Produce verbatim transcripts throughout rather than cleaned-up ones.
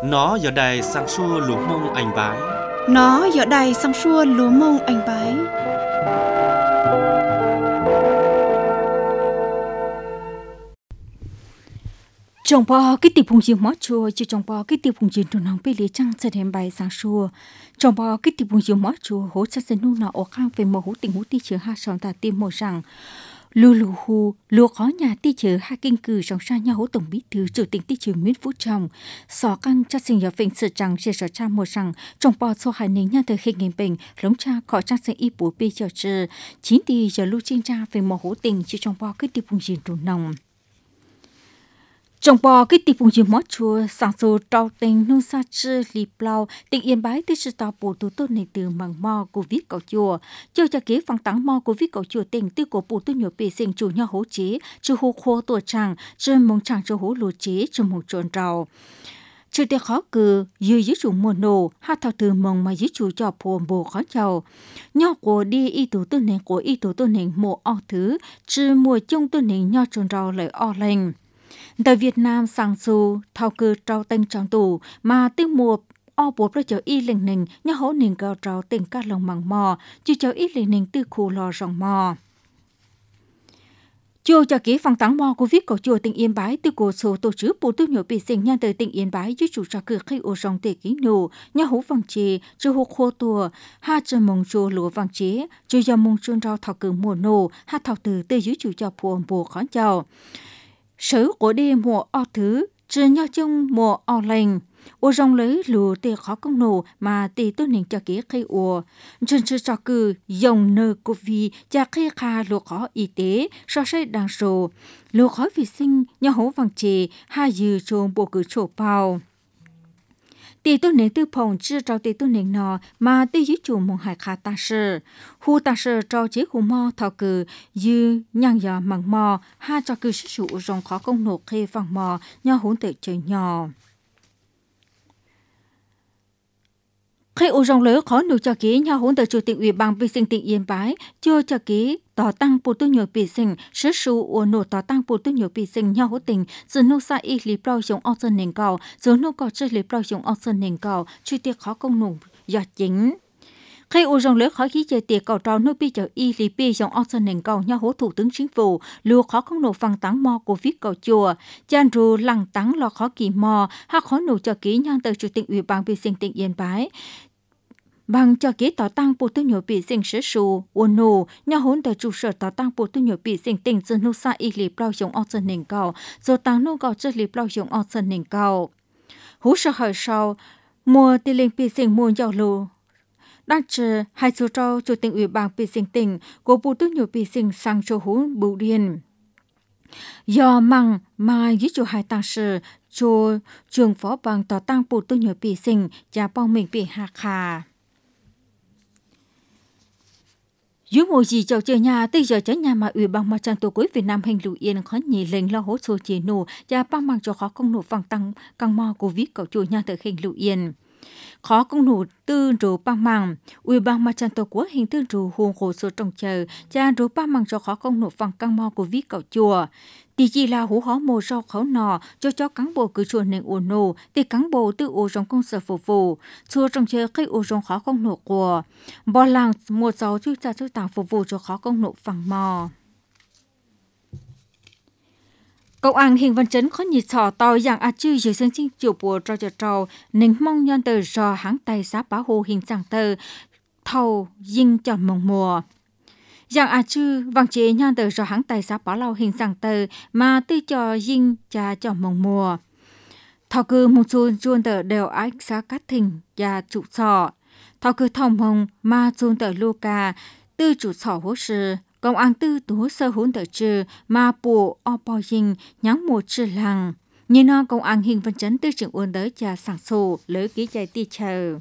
Nó giờ đây sang xua lúa mông anh bái. Nó giờ đây sang xua lúa mông anh bái. Trong bao cái tiệp hùng gì mót chua, chứ trong bao cái tiệp hùng gì tụi nó bị lý trăng sẽ đem bài sang xua. Trong bao cái tiệp hùng gì mót chua, hỗ trợ sẽ nu nó ở khang về màu hữu tình hữu tí chứa hai sòng ta tìm màu rằng lù lù hù lù khó nhà tí chứa hai kinh cử trong sa nhà hữu tổng bí thư chủ tịch tí chứa Nguyễn Phú Trọng sò căng cho sinh nhật phình sự chẳng chia sẻ cha mùa rằng trong bao số hai nính nhà từ khi nghìn bình lống cha khỏi trang sinh y bố bê chờ chờ chín tỷ giờ lưu trên cha về màu hữu tình chứ trong bao cái tiệp hùng gì tụi nòng. Trong bò cái tiệp hùng gì mót chua sáng số trao tình nông sa chư lì plau tình yên bái tới sự tao bổ tu tốt này từ mảng mò của viết cầu chùa cho cho kế phẳng táng mò của viết cầu chùa tình tư của bổ tu nhiều bề sinh chủ nhau hỗ chế chư hô khô tuổi tràng chư mong tràng cho hỗ lúa chế chư mong tròn trào chư tiết khó cử dư dưới chủ mùa nổ hát thao từ mong mà dưới chủ cho phù bồ khó chào nhau của đi y tố tu nền của y tố tu nền mùa o thứ chư mùa chung tu nền nhau tròn trào lời o lành. Tại Việt Nam sang su thao cơ trao tên trong tù mà tiếng mùa o bố ra cho y linh nình nhớ hỗ nình cao trao tình các lòng măng mò chứ cho y linh nình tư khu lò rong mò. Chùa cho kỹ phòng táng mò của viết cầu chùa tỉnh Yên Bái từ cổ số tổ chức bộ tư nhổ bị sinh nhân từ tỉnh Yên Bái dưới chủ trò cử khi ô rong tề ký nổ nhớ hỗ vàng chế chứ hô khô tùa ha chân mong chùa lúa vàng chế chứ do mong chuôn rau thảo cử mùa nổ ha thảo từ từ dưới chủ cho phù bồ khó chào. Sở của đêm mùa o thứ, trừ nhau trong mùa o lành, ô rong lấy lù tê khó công nổ mà tê tốt nền cho kế khi ủa. Trên sự cho cử dòng nơ cô vi cho khi khá lù khó y tế, so sánh đáng sổ. Lù khó vi sinh, nhau hố vàng chê, hai dư trông bộ cử trổ bao. Tê tốt nền tư phòng chưa trao tê tốt nền nọ mà tê dưới chủ mong hải khá ta sơ. Hù ta sơ trao chế khu mò thảo cử dư nhang dò măng mò ha cho cử sử dụng rong khó công nổ khê vàng mò nhau hốn tự chơi nhỏ. Khi ô rong lớn khó nụ cho ký nhau hỗn tờ chủ tịch ủy ban vệ sinh tỉnh Yên Bái chưa cho ký tỏ tăng bộ tư nhiều bị sinh sử dụng ô nổ tỏ tăng bộ tư nhiều bị sinh nhau hỗ tình dù nô sa y lý bao dùng ốc sơn nền cầu dù nô có chơi lý bao dùng ốc sơn nền cầu truy tiết khó công nụ do chính. Khi ô rong lớn khó khí chơi tiệc cầu trao nô bi chờ y lý bi dùng ốc sơn nền cầu nhau hỗ thủ tướng chính phủ lưu khó công nụ phăng táng mò của viết cầu chùa chan ru lăng táng lo khó kỳ mò ha khó nụ cho ký nhau tờ chủ tịch ủy ban vệ sinh tỉnh Yên Bái bằng cho kế tỏ tăng bộ tư nhổ bị sinh sử dụng ôn nổ nhà hỗn tờ trụ sở tỏ tăng bộ tư nhổ bị sinh tỉnh dân nô sa y lý bao dùng ốc sơn nền cầu rồi tăng nô gạo chất lý bao dùng ốc sơn nền cầu hú sợ hỏi sau mùa tì linh bị sinh mùa giàu lù đang chờ hai số trâu chủ tịch ủy ban bị sinh tỉnh của bộ tư nhổ bị sinh sang cho hú bù điền do măng mà dưới chủ hai tăng sự cho trường phó bằng tỏ tăng bộ tư nhổ bị sinh và bao mình bị hạ khà. Dưới mùa gì chậu chơi nhà, tới giờ trái nhà mà ủy ban mặt trận tổ quốc Việt Nam hình lũ yên khó nhị lệnh lo hỗ trợ chế nổ và băng bằng cho khó công nổ vàng tăng căng mò của viết cầu chùa nhà từ hình lũ yên. Khó công nổ tư rủ băng bằng, ủy ban mặt trận tổ quốc hình tư rủ hồn hồ sơ trồng chờ và rủ băng bằng cho khó công nổ vàng căng mò của viết cầu chùa. Thì chỉ là hú hó mồ rau khẩu nọ cho cho cán bộ cứ chuồn nền ổn nổ thì cán bộ tự ổ trong công sở phục vụ chùa trong chơi khi ổ trong khó công nổ của bỏ làng một sáu chú cha chú tàng phục vụ cho khó công nổ phẳng mò. Công an Hình Văn Chấn có nhị sọ tàu dạng a chư dưới sân chinh chủ bộ cho cho trâu nính mong nhân tờ do hãng tay xã bảo hộ hình dạng tờ thầu dinh cho mong mùa. Giang a chư vang chế nhan tờ do hãng tài xã bảo lao hình dạng tờ mà tư cho dinh cha cho mong mùa. Thọ cư một số chuôn tờ đều ách xã cát thình và trụ sọ. Thọ cư thông hồng mà chuôn tờ lô ca tư trụ sọ hỗ sự. Công an tư tố sơ hỗn tờ trừ mà bộ o bò dinh nhắn một trừ làng. Như nó công an Hình Văn Chấn tư trưởng ôn tới cha sản sổ lỡ ký chạy ti chờ.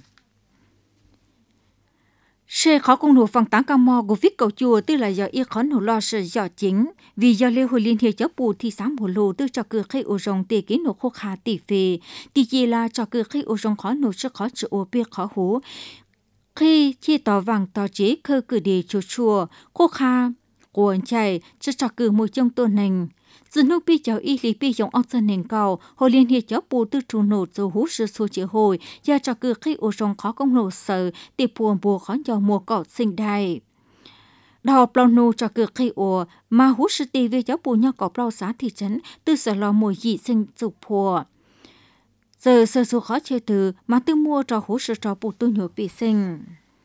Sẽ khó công nổ phẳng táng cam mò của viết cầu chùa tức là do y khó nổ lo sự do chính vì do lễ hội liên hiệp giáo bù thì sáng một lô tư cho cử khi ô rong tề ký nổ khô khá tỷ phê thì chỉ là cho cử khi ô rong khó nổ sức khó chịu ô bia khó hú khi chi tỏ vàng tỏ chế khơ cử đề chùa chùa khô khá cuốn chạy cho cho cử một trong tôn nành Dù nô bi cháu y lý bi dòng ốc dân nền cầu, hồi liên hệ cháu bù tư trù nổ dù hú sư xô chế hồi, gia cho cư khi ổ rong khó công nổ sợ, tì buồn bùa khó dò mùa cọ sinh đài. Đào plau nô cho cư khi ổ, mà hú sư tì về cháu bù nhau cọ plau xá thị trấn, tư sở lò mùi dị sinh dục phùa. Giờ sơ số khó chơi từ, mà tư mua cho hú sư cho bù tư nhổ bị sinh.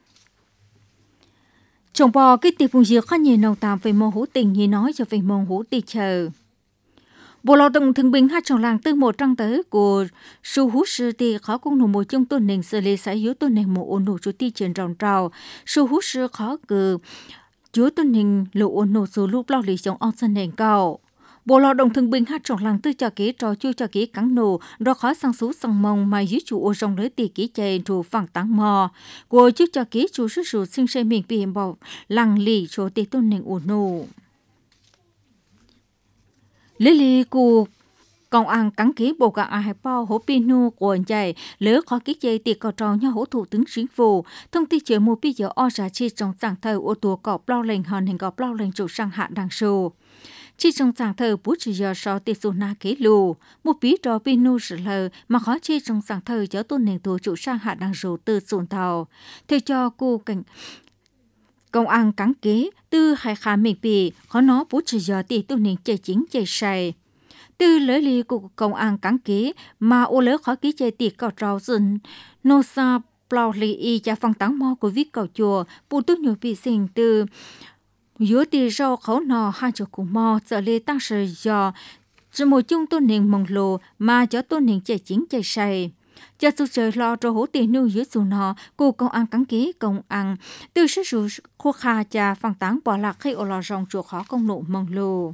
Chồng bò cái tiệp phùng diệt khó nhìn nông tạm về mô hữu tình như nói cho về mô hữu tì chờ. Bộ lao động thương binh hát trong làng tư một trăng tới của su hữu sư tì khó công nổ một trong tuần nền xử lý xã yếu tuần nền một ổn nổ chú tì trên rộng trào. Su hữu sư khó cử chúa tuần nền lộ ổn nổ số lúc lao lý trong ong sân nền cao. Bộ lao động thương binh hát trong làng tư cho kế trò chui cho kế cắn nổ, đó khó sang số sang mông mà dưới chủ ô rong lấy tì kế chạy chủ phẳng tăng mò. Của chú cho kế chủ sức sụt sinh xây mình bị hiểm bảo làng lì cho tì tuần nền ổn nổ. Lý lý của công an cắn ký bộ gạo ai bao hỗ pinu của chạy lỡ khó ký chạy tiệc cọ trò nhau hỗ thủ tướng chính phủ thông tin chuyện mua bây giờ o giá chi trong giảng thờ ô tô cọ bao lệnh hòn hình cọ bao lệnh chủ sang hạ đằng sù chi trong giảng thờ bút chỉ giờ sau tiệc su na kế lù một bí trò pinu sự lờ mà khó chi trong giảng thờ cho tôn nền tổ chủ sang hạ đằng sù từ sùn tàu theo cho cô cảnh công an cắn ký từ hai khả mình bị khó nó bút chỉ giờ tiệc tôn nền chạy chính chạy say từ lỡ li của công an cắn ký mà ô lỡ khó ký chạy tiệc cọ trào dừng nô sa plau li y cha phong táng mò của viết cầu chùa bù tốt nhiều bị sinh từ giữa tì rau khẩu nò hai chỗ cùng mò sợ lê tăng sự do chỉ một chung tôn nền mong lồ mà cho tôn nền chạy chính chạy say cha su trời lo cho hỗ tiền nuôi giữa dù nọ của công an cắn ký công an từ sự sự khô kha cha phong táng bỏ lạc khi ô lò rong chùa khó công nộ mong lồ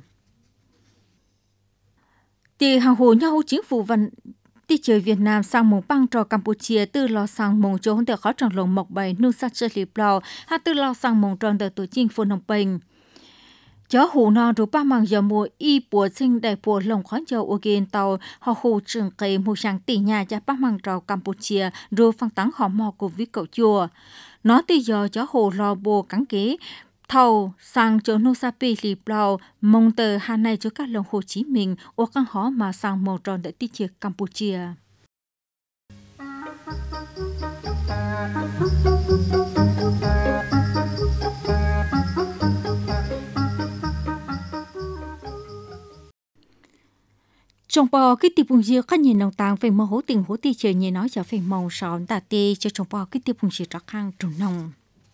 thì hàng hồ nhau chính phủ vận đi chơi Việt Nam sang mông băng cho Campuchia từ lò sang mông cho hỗn được khó tròn lồng mọc bày nu sát chơi liệp lò hay từ lò sang mông tròn được tổ chức phun nông bình chó hồ nọ đủ ba mảng giờ mùa y bùa sinh đại bùa lồng khó dầu ở gen tàu họ hồ trường cây mùa sáng tỷ nhà cho ba mảng trò Campuchia rồi phăng táng họ mò của viết cậu chùa nó từ giờ chó hồ lò bùa cắn kế thầu sang chỗ nô sa pi lì blau mong tờ hà này cho các lòng Hồ Chí Minh ở các họ mà sang màu tròn tại thị trường Campuchia. Trong bò cái tiệp bùng dưa các nhìn đồng tàng về màu hố tình hố ti trời như nói cho về màu sòn tà tê cho trong bò cái tiệp bùng dưa trắc hang trùng nồng.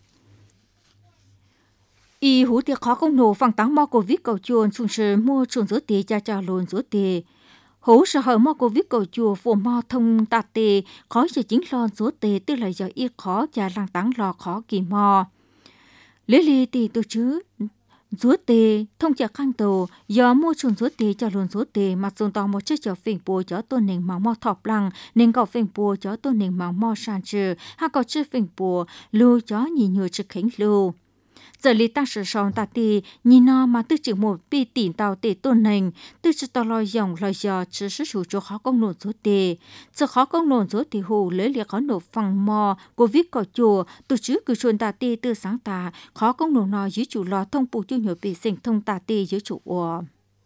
Y hú tiệc khó công nổ phẳng táng mò của viết cầu chuồn xuống sờ mua chuồn rửa tì cha cha lồn rửa tì hú sờ hở mò của viết cầu chùa phù mò thông tạt tì khó cho chính lon rửa tì tức là giờ y khó cha lang táng lò khó kỳ mò lê lê tì tôi chứ rửa tì thông chả khang tù giờ mua chuồn rửa tì cha lồn rửa tì mặt dùng to một chiếc chảo phình bùa chó tôn nền màu mò thọp lăng nên cậu phình bùa chó tôn nền màu mò sàn trừ hay cậu chưa phình bùa lưu chó nhìn nhiều trực khánh lưu giờ lý ta sử dụng ta tì nhìn nó mà tư chỉ một bi tiền tàu tì tôn nền tư chỉ tàu lòi dòng lòi giờ chỉ sử dụng cho khó công nộn số tì giờ khó công nộn số tì hù lấy liệt khó nộp phẳng mò của viết cỏ chùa từ trước cứ chuồn ta tì từ sáng ta khó công nộn nó dưới chủ lò thông bù cho nhiều bị sinh thông ta tì dưới chủ ủa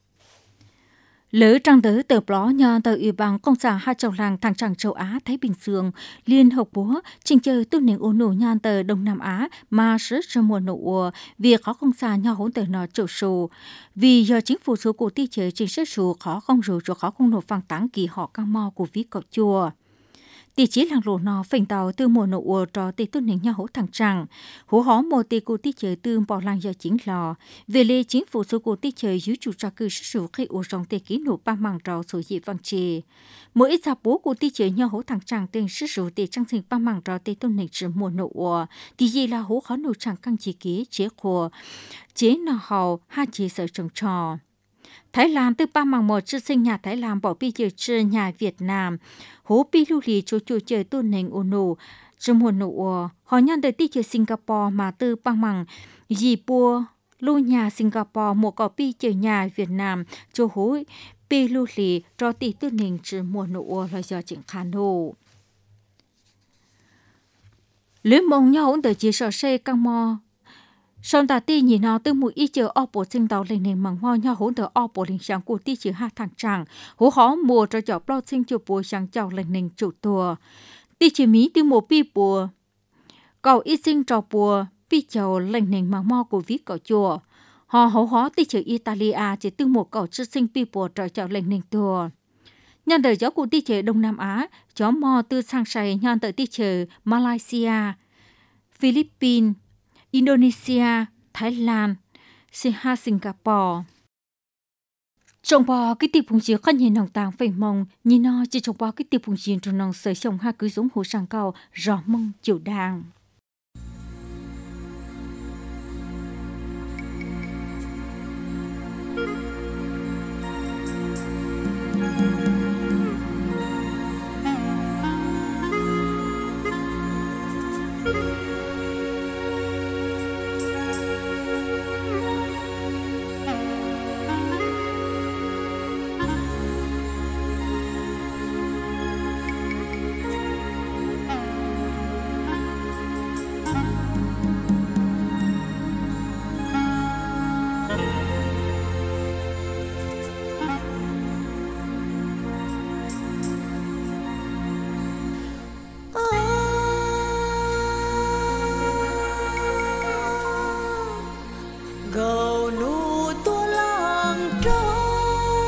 lỡ trang tới tờ bló nhờ tờ ủy ban công sản hai châu làng thằng tràng châu Á Thái Bình Dương liên hợp búa trình chơi tu nền ổn nổ nhan tờ Đông Nam Á mà sức cho mùa nổ việc khó công sản nhau hỗn tờ nó trổ sổ vì giờ chính phủ số của ti chế trình sức sổ khó không rồi cho khó không nổ phẳng táng kỳ họ căng mò của viết cọc chùa tỷ chỉ làng lộ nó phình tàu từ mùa nổ ùa trò tỷ tu nền nhau hỗ thằng tràng hỗ hó mùa tỷ của tỷ chế từ bỏ làng giờ chính lò về lê chính phủ số của tỷ chế dưới chủ trà cư sức sổ khi ùa rong tỷ ký nổ ba mảng trò số dị văn trì mỗi ít gia bố của tỷ chế nhau hỗ thằng tràng tên sức sổ tỷ trang sinh ba mảng trò tỷ tu nền chỉ mùa nổ ùa tỷ gì là hỗ khó nổ tràng căng chỉ ký chế khổ chế nọ hầu hai chế sở trồng trò Thái Lan từ ba mảng một chữ sinh nhà Thái Lan bỏ bi giờ chữ nhà Việt Nam hố bi lưu lì cho chủ chơi tu nền ổn nổ trong mùa nổ họ nhận được ti chơi Singapore mà từ ba mảng dì bùa lưu nhà Singapore một cỏ bi chơi nhà Việt Nam cho hố bi lưu lì cho ti tu nền trong mùa nổ là do chỉnh khán nổ lưới mông nhau ổn được chỉ sợ xe căng mò Son ta ti nhìn nào từ mũi ít chờ ở bộ sinh tàu lên nền mảng hoa nhau hỗn đỡ ở bộ đình sáng của ti chỉ hai thằng chàng hú khó mùa cho chọc bao sinh chụp bùa sáng chào lên nền chủ tùa ti chỉ mí ti mùa pi bùa cầu ít sinh trò bùa pi chào lên nền mảng mo của viết cậu chùa họ hấu hó ti chỉ Italia chỉ từ một cậu chức sinh pi bùa cho chào lên nền tùa nhân đời giáo của ti chỉ Đông Nam Á chó mò từ sang sài nhân tới ti chỉ Malaysia Philippines Indonesia, Thái Lan, Singapore. Trong bò cái tiệp phùng chiến khăn nhìn nòng tàng phẩy mông, nhìn nó chỉ trong bò cái tiệp phùng chiến trong nòng sợi sông ha cứ giống hồ sang cao, rõ mông chịu đàng. Gầu nụ tua làng trâu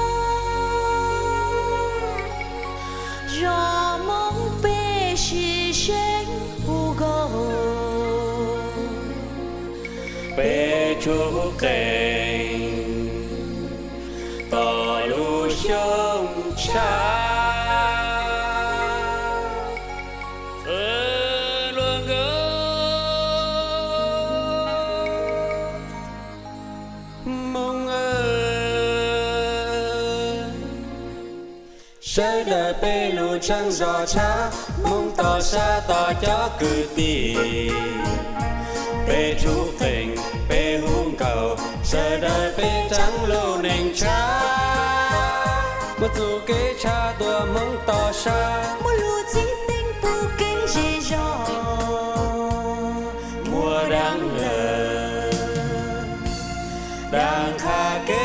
gió mong bê xì xanh u gầu bê chú kênh tỏ lù sông cha sẽ đời bê lù trăng gió cha mong tỏ xa tỏ cho cử tì bê chú tình bê hung cầu sẽ đời bê trắng lù nền cha một dù kế cha tua mong tỏ xa một lù chỉ tình tu kinh dễ dò mùa đang lờ đang khá kế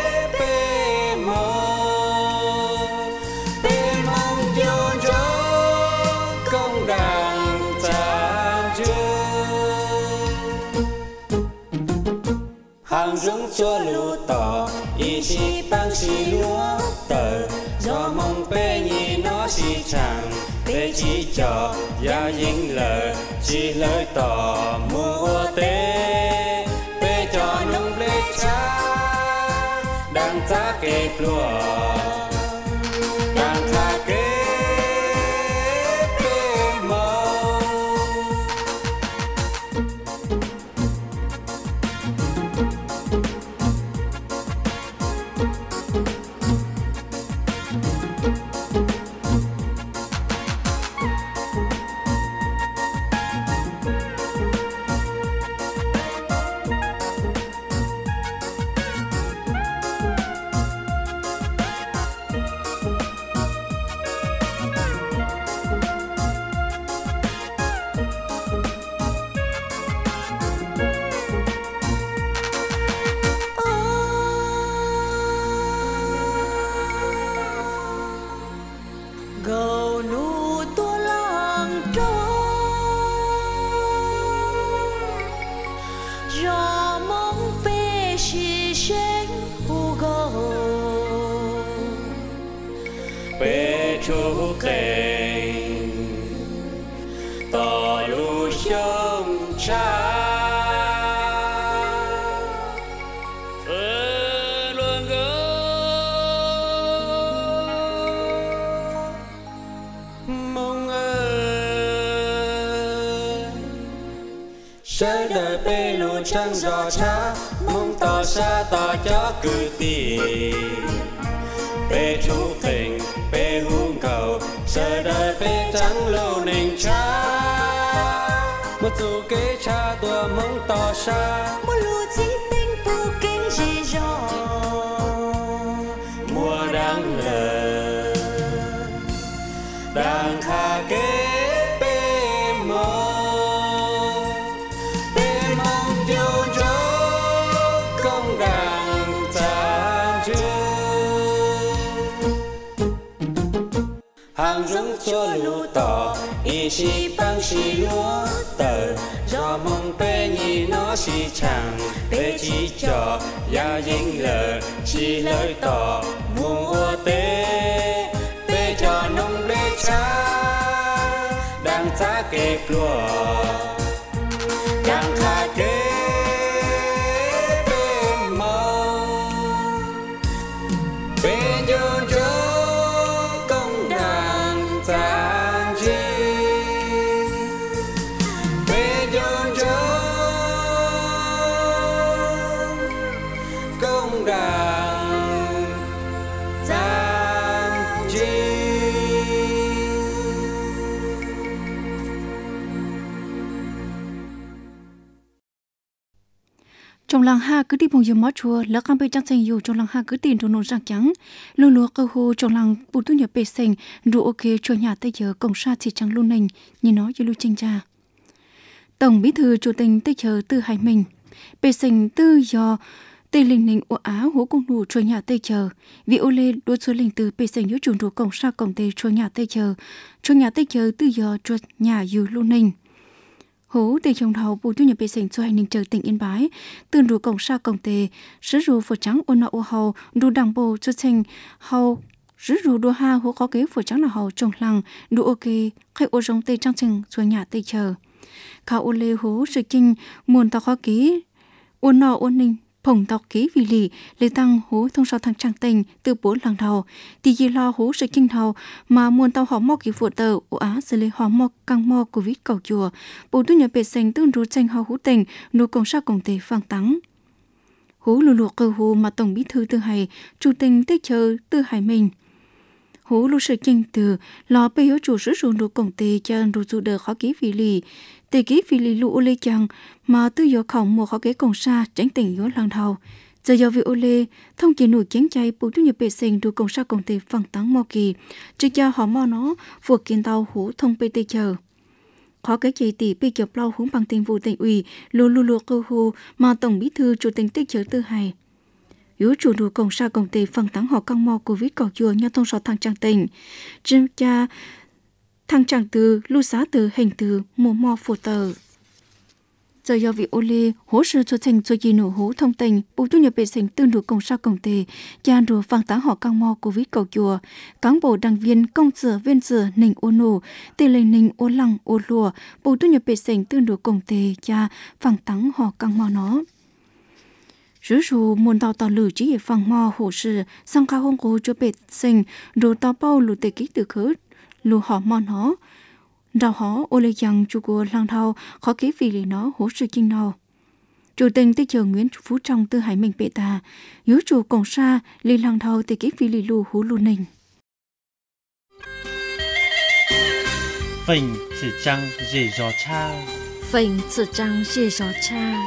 hàng dũng cho lũ tỏ ý chí băng xì lúa tờ do mong bê nhì nó xì chẳng bê chỉ cho gia dính lờ chỉ lời tỏ mua tế bê cho nông lê cha đang giá kê lúa đang khá kê bê mâu gầu nụ tua làng trâu gió mong bê xì xanh u gầu bê chú kênh tỏ lù sông cha sẽ đời bê lù trăng gió cha mong tỏ xa tỏ cho cử tì bê chú tình bê hung cầu sẽ đời bê trắng lù nền cha một dù kế cha tua mong tỏ xa một lù chỉ tình tu kinh dễ dò mùa đang lờ đang khá kế bê mô bê mong tiêu cho chúa lũ tỏ ý chí bằng xì lúa tờ do mong bê nhì nó xì chẳng bê chỉ cho ya dính lờ chỉ lời tỏ muôn ua tế bê cho nông bê cha đang cha kê plua đang khá kê bê mong bê nhôn cho công đàn tàn chi bê nhôn cho công đàn tàn chi. Trong làng ha cứ đi bằng nhiều mót chùa lỡ cam bê trăng xanh dù trong làng ha cứ tiền trong nông răng trắng lúa lúa cơ hồ trong làng bù tu nhập bê xanh đủ ok cho nhà tây giờ cổng sa chỉ trắng luôn nành như nó như lưu tranh cha tổng bí thư chủ tịch tây giờ tư hải mình bê xanh tư do tây linh ninh ô á hố công đủ cho nhà tây giờ vì ô lê đua số linh từ bê xanh nhớ chủ đủ cổng sa cổng tây cho nhà tây giờ cho nhà tây giờ tư do cho nhà dù luôn nành hố tây trong đầu bù tu nhập bê xanh cho hành ninh chờ tỉnh Yên Bái từ đủ cổng sa cổng tây sứ rù phở trắng ô nọ ô hầu đủ đằng bồ cho thành hầu sứ rù đua ha hố có kế phở trắng là hầu trong làng đủ ok khai ô rong tây trang trình cho nhà tây chờ cả ô lê hố sự kinh muôn tao khó ký ô nọ ô ninh phồng tao ký vì lì lê tăng hố thông sau thằng trang tình từ bốn làng đầu thì gì lo hố sự kinh đầu mà muôn tao họ mò ký phụ tờ ô á xử lý họ mò căng mò covid cầu chùa bộ tu nhập bề xanh tương rú tranh họ hú tình nô công sa công tề phang tắng hố lù lù cơ hố mà tổng bí thư tư hải chủ tình tết chờ tư hải mình hố lù sự kinh từ lo bê yếu chủ sử dụng đồ công tề chân đồ chủ đờ khó ký vì lì tề ký vì lì lũ ô lê chăng mà tư yếu khổng một khó kế công sa tránh tình yếu làng đầu giờ do vì ô lê thông chỉ nổi chén chay bộ tu nhập bề xanh đồ công sa công tề phang tắng mò kỳ trước cho họ mò nó vừa kiến tàu hố thông bê tê chờ khó cái chỉ tỷ bị chụp lau hướng bằng tình vụ tỉnh ủy lù lù lù cơ hồ mà tổng bí thư chủ tịch tích chở tư hải yếu chủ đồ công sa công tề phang tắng họ căng mò covid cầu chùa nhau thông sáu thằng trang tỉnh trên cha thằng trang từ lưu xá từ hình từ mùa mò phổ tờ giờ do vị ô lê hỗ trợ cho thành cho gì nổ hố thông tình bộ tu nhập bề sinh tương đối công sa công tề cha đồ phang táng họ căng mò covid cầu chùa cán bộ đảng viên công sở viên sở nình ô nổ tề lệnh nình ô lăng ô lùa bộ tu nhập bề sinh tương đối công tề cha phang táng họ căng mò nó rứ rù muôn tàu tàu lử chỉ phang mò hỗ sự sang cao hông cố cho bề sinh đồ tàu bao lù tề kích từ khứ lù họ mò nó đào họ ô lê rằng chủ của làng thao khó kế vì lý nó hỗ sự kinh nào chủ tình tây chờ Nguyễn Phú Trọng tư hải mình bệ tà yếu chủ cổng sa lý làng thao tây kế vì lý lù hú lù nình Phình chỉ trăng dễ gió cha Phình chỉ trăng dễ gió cha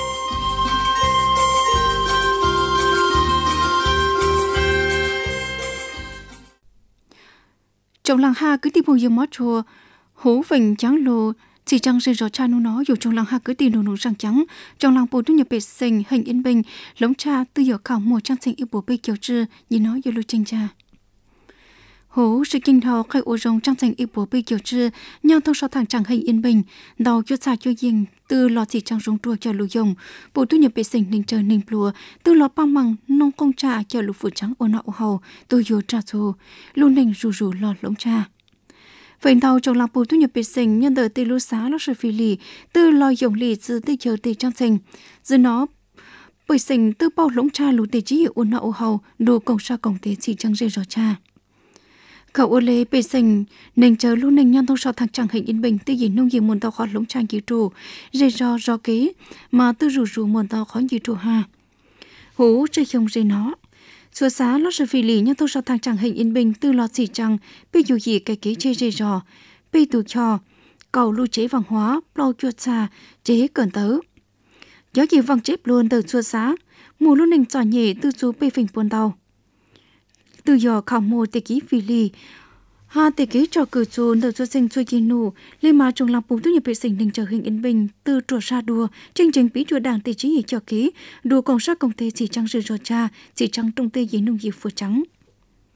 trong làng ha cứ tìm một mót chùa hố vịnh trắng lồ chỉ trăng rơi gió cha nu nó dù trong làng ha cứ tìm đồ nổ răng trắng trong làng bộ tu nhập bề sinh hình yên bình lống cha tư hiểu khảo mùa trang sinh yêu bố bê kiều trư như nó yêu lưu tranh cha hố sự kinh thọ khai ô rồng trang sinh yêu bố bê kiều trư nhau thông sau thằng chẳng hình yên bình đầu cho xa cho riêng từ lò chỉ trang rong tua cho lưu dùng bộ tu nhập bề sinh ninh trời ninh plùa từ lò băng măng nông công cha cho lục phụ trắng ô nọ hầu tôi vô tra xô luôn ninh rù rù lò lống cha vậy đầu trong làng bộ tu nhập bề sinh nhân đời tây lúa xá nó sự phi lì từ lò dùng lì từ tây chờ tây trang sinh từ nó bề sinh từ bao lống cha lũ tây chỉ ô nọ hầu đồ công sa công tây chỉ trang rơi rõ cha cậu ô lê bề sinh nền chờ luôn nền nhân thông sau thằng chẳng hình yên bình tư gì nông nghiệp muôn tao khó lống trang kỳ trù rơi rõ rõ kế mà tư rù rù muôn tao khó kỳ trù ha hú chơi không rơi nó xua xá nó sự phi lì nhân thông sau thằng chẳng hình yên bình tư lọt xì trăng bây dù gì cái kế chơi rơi rõ bây tù cho cầu lưu chế văn hóa bao chuột xa chế cẩn tớ gió gì văng chép luôn từ xua xá mùa luôn nền trò nhẹ tư chú bê phình buôn tàu từ giờ khảo mô tê ký phi lì ha tê ký cho cử chôn từ cho sinh cho chi nụ lên mà trong lòng bùng tu nhập vệ sinh đình trở hình yên bình từ trò ra đùa chương trình bí chùa đảng tê chí hệ cho ký đùa công sát công tê chỉ trăng rơi rò cha chỉ trăng trong tê gì nông nghiệp phù trắng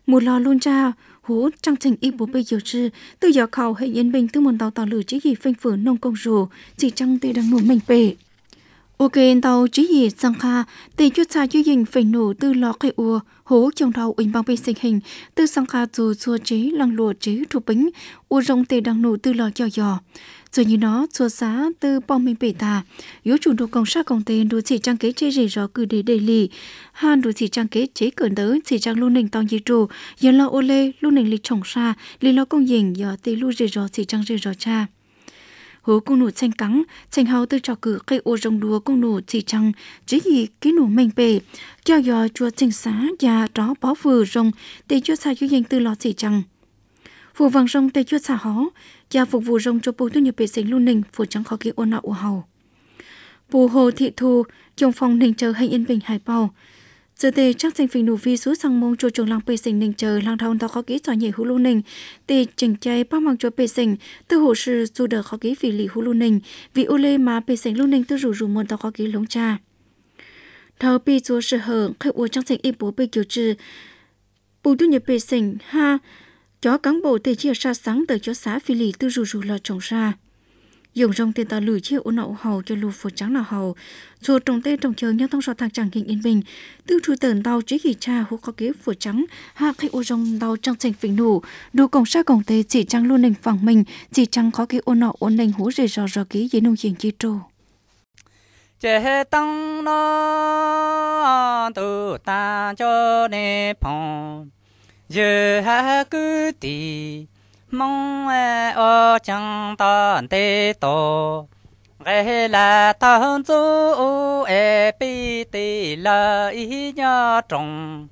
một lò luôn cha hố trang trình y bố bây giờ chứ từ giờ khảo hệ yên bình từ một tàu tàu lử chỉ gì phanh phở nông công rù chỉ trăng tê đang nổ mình bể ok tàu chỉ gì sang kha tê chút xa chú dình phải nổ từ lò cây ua hố trong đầu uỳnh bằng bê sinh hình từ sang kha dù xua chế lăng lùa chế thuộc bính ua rong tê đang nổ từ lò cho giò rồi như nó xua xá từ bom mình bể tà yếu chủ đồ công sát công tên đồ chỉ trang kế chế rỉ rõ cử đề đề lì han đồ chỉ trang kế chế cẩn tới chỉ trang luôn nền tàu gì trù giờ lo ô lê luôn nền lịch trồng xa lì lo công dình giờ tê lu rỉ rõ chỉ trang rỉ rõ cha hố cung nụ xanh cắn xanh hào từ trò cử cây ô rồng đùa cung nụ chỉ trang chỉ gì cái nụ mình bể cho giờ chùa xanh xá và đó bó vừa rồng tê chúa xa chú danh từ lò chỉ trang phù vàng rồng tê chúa xa hó và phục vụ rồng cho bố tôi nhập bể sinh luôn nình phù trắng khó kia ôn nạo ổ hầu bù hồ thị thu trong phòng nình chờ hay yên bình hải bào giờ tê chắc sinh phình nụ vi số sang mông cho trường làng bể sinh nình chờ làng thao tao khó kỹ giỏi nhảy hú luôn nình tê chỉnh chay bao mang cho bể sinh từ hồ sư dù đỡ khó kỹ vì lì hú luôn nình vì ô lê mà bể sinh luôn nình từ rủ rủ môn tao khó kỹ lống cha thao pi chúa sự hở khai ua chắc sinh y bố bê kiểu trừ bù tôi nhập bể sinh ha chó cán bộ tê chia xa sáng từ chó xã phi lì từ rù rù là trồng ra dùng rong tên ta lử chia ôn nậu hầu cho lù phù trắng là hầu rồi trồng tê trồng chờ nhau thông so thang chẳng hình yên bình từ chui tờn đau chỉ kỳ cha hú có kế phù trắng hạ khi ô rong đau trong thành phình nụ đồ cổng xa cổng tê chỉ trắng luôn nền phẳng mình chỉ trắng có kế ôn nậu ôn nền hú rề rò rò ký dưới nông diện chi trô chế tăng nó tu ta cho nè phong giờ ha cứ tì mong ở chẳng tận tê tổ cái là thằng chú e bi tì là ý nhớ trồng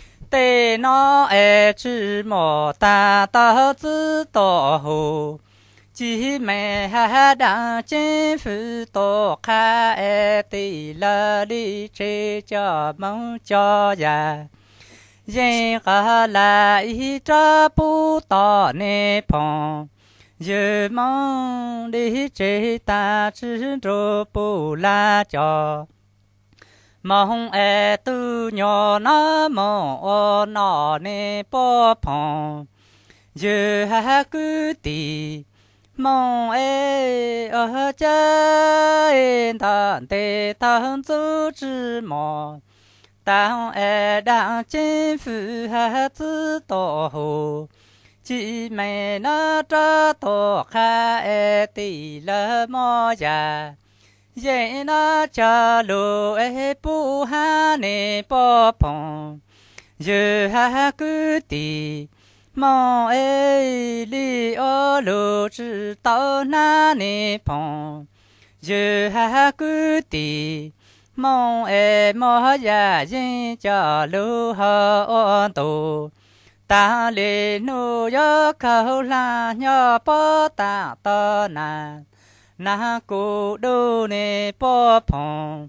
tê nó e chỉ mò ta ta chỉ tổ hồ chỉ mẹ ha đang trên phủ tổ khai e tì là đi chơi cho mong cho già dân cả lại cho bố tỏ nè phong giờ mong đi chơi ta chỉ cho bố la cho mong e tu nhỏ nó mong nó nè bố phong giờ ha cứ tì mong e ở chơi thằng tê thằng chú chỉ mong tao e đang trên phủ ha tự tổ hồ chỉ mẹ nó cho tổ kha e tì lơ mò già dễ nó cho lù e bu ha nè bò phong giờ ha cứ tì mong e li ô lù chỉ tao na nè phong giờ ha cứ tì mong em mò già dân cho lưu hờ ôn tù ta lì nu yo khâu la nhỏ bó ta tơ nà na cụ đu nè bó phong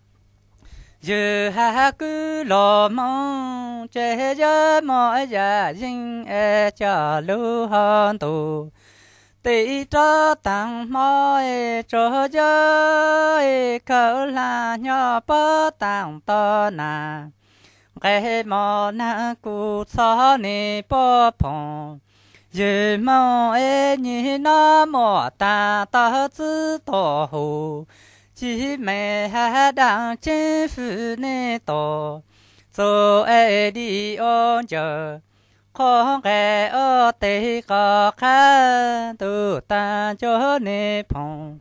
giờ ha cứ lo mong chế gió mò già dân e cho lưu hờ tù tì cho tăng mò e cho gió e khâu la nhỏ bó tăng tơ nà cái mò na cụ xó nè bó phong giờ mò e nhỉ nó mò ta ta chỉ tổ hồ chỉ mẹ ha đang trên phủ nè tổ cho e đi ôn chờ không cái ở tây có khá tu ta cho nè phong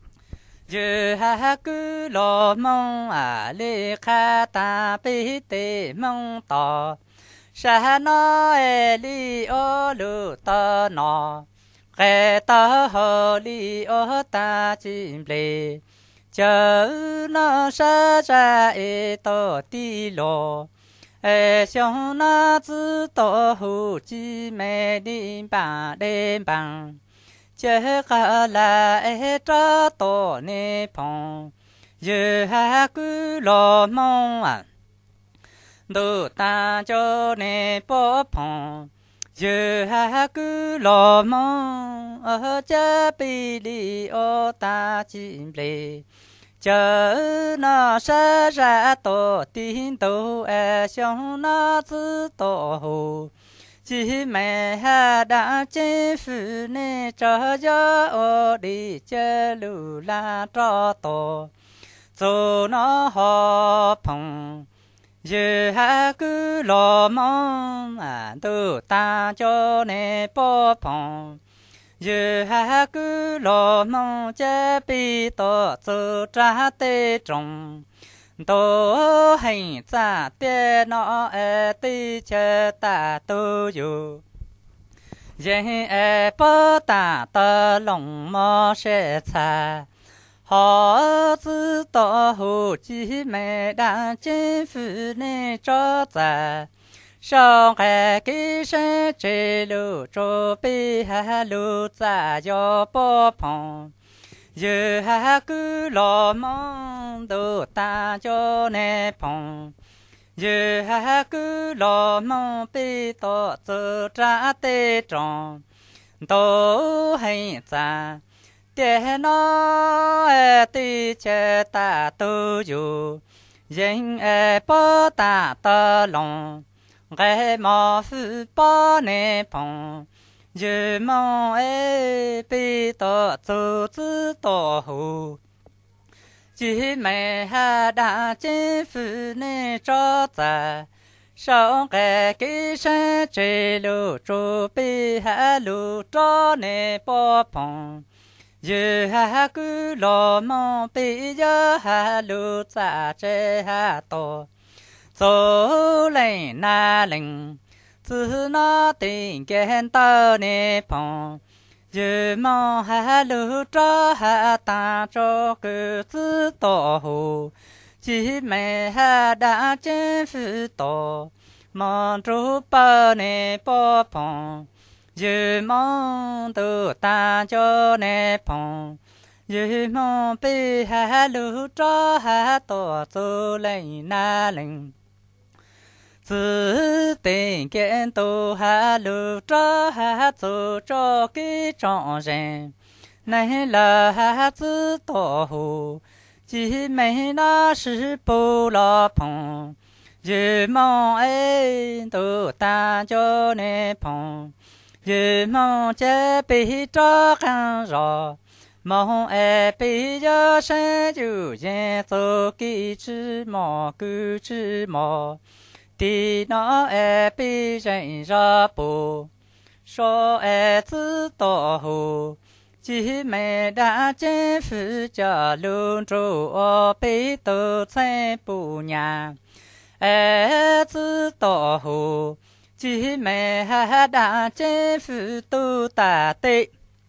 giờ ha cứ lo mong à lê kha ta bi tê mong tỏ sa nó e li ô lu ta nó cái ta hồ li ô ta chim lê chờ nó sa ra e to ti lo e xiong na zi to hu chi mẹ đi ba đêm bằng chế cả là e cho tổ nè phong giờ ha cứ lo mong à đồ ta cho nè bó phong giờ ha cứ lo mong ở chế bi li ô ta chim lê chờ nó sẽ ra tổ tin tổ e xiong nó zi tổ hồ chỉ mẹ ha đã chế phụ nè cho gió ô đi chơi lù la cho tổ dù nó họ phong giờ ha cứ lo mong à tu ta cho nè bỏ phong giờ ha cứ lo mong chế bị tổ dù trả tê trồng tổ hành giả tê nó e tê chê ta tu yu dễ e bó ta tơ lòng mò sẽ xa họ tư tổ hồ chí mẹ đã chế phụ nê cho giả sau hè ký sẽ chế lù trô bì hà lù giả yo bó phong giờ ha cứ lo mong đồ ta cho nè phong giờ ha cứ lo mong bê to giờ trả tê tròn tổ hay giả để nó tê che ta tu yu dân e bó ta tơ lòng ghé mò phụ bó nè phong giờ mong e bị tổ tổ tư tổ hồ chỉ mẹ ha đã chế phụ nè cho ta sau cái cái sẽ chế lù trù bị ha lù cho nè bỏ phong giờ ha cứ lo mong bị giờ ha lù ta chế ha tổ số lên na lên từ nó tình kén tơ nè phong giờ mong ha lù cho ha ta cho cứ tư tổ hồ chỉ mẹ ha đã chế phụ tổ mong chú bơ nè bỏ phong giờ mong tu ta cho nè phong giờ mong bị ha lù cho ha tổ tu lên na lên tự tình kiến tu ha lù cho ha tu cho cái trọn rèn này là ha tự tổ hồ chỉ mấy nó sư bù lo phong giờ mong ấy tu ta cho nè phong giờ mong chế bị cho khăn rõ mong ấy bị cho sinh chủ nhân tu kỹ chữ mò cứ chữ mò đi nó e bị rèn ra bù số e tự tổ hồ chỉ mẹ đã chế phụ cho luôn trụ ở bị tự xây bù nhà e tự tổ hồ chỉ mẹ đã chế phụ tu ta tị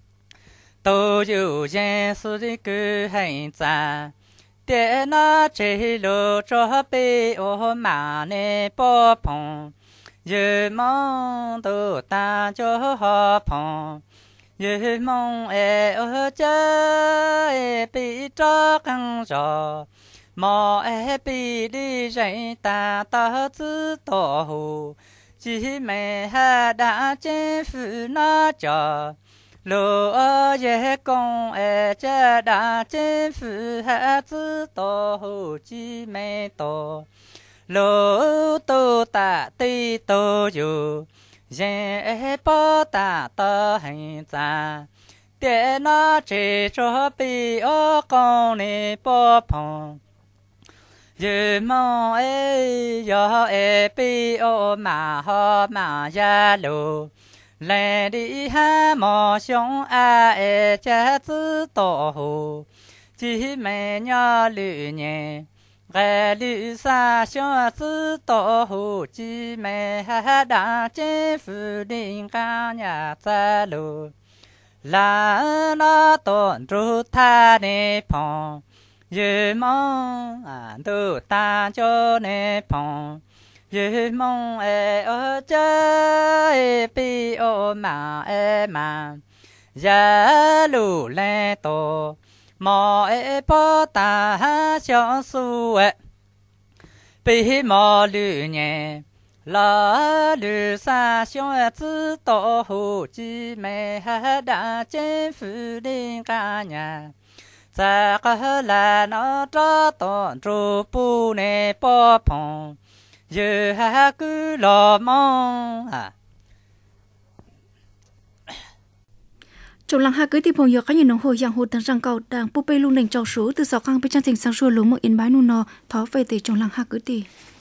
tu yu dân su đi cứ hành giả để nó chế lô cho bê ô mà nè bỏ phong giờ mong tu ta cho họ phong giờ mong e ở chơi bị cho căng gió mò e bị đi dạy ta ta tự tổ hồ chỉ mẹ ha đã chế phụ nó cho lô ở dễ công e cha đã chế phụ ha tự tổ hồ chỉ mẹ tổ lô tu ta ti tổ yu dễ bỏ ta tơ hành giả để nó chỉ cho bị ở con nè bỏ phong giờ mong ấy giờ ấy bị ở mà họ mà gia lù lên đi ha mò sống a ấy cha tự tổ hồ chỉ mẹ nhỏ lự nhẹ ghé lự xa cho tự tổ hồ chỉ mẹ ha đã chế phụ đình ca nhà ta lù là nó tổn trụ tha nè phong giờ mong à tu ta cho nè phong giờ mong e ở chơi bi ô mà e mà giá lù lê tổ mò e bỏ ta ha cho su e bi mò lù nhẹ la lù sa xiong e tự tổ hồ chi mẹ ha đã chế phụ đình ca nhà za ka la nó cho tổn trụ bù nè bỏ phong giờ ha cứ lo mong à trong làng hạ cưới thì phong yo các nhà nông hồ giang hồ tận răng cầu đang pu pe lu nền trâu số từ sáu khang bên trang trình sang xua lúa một in bái nu nò thó về từ trong làng hạ cưới thì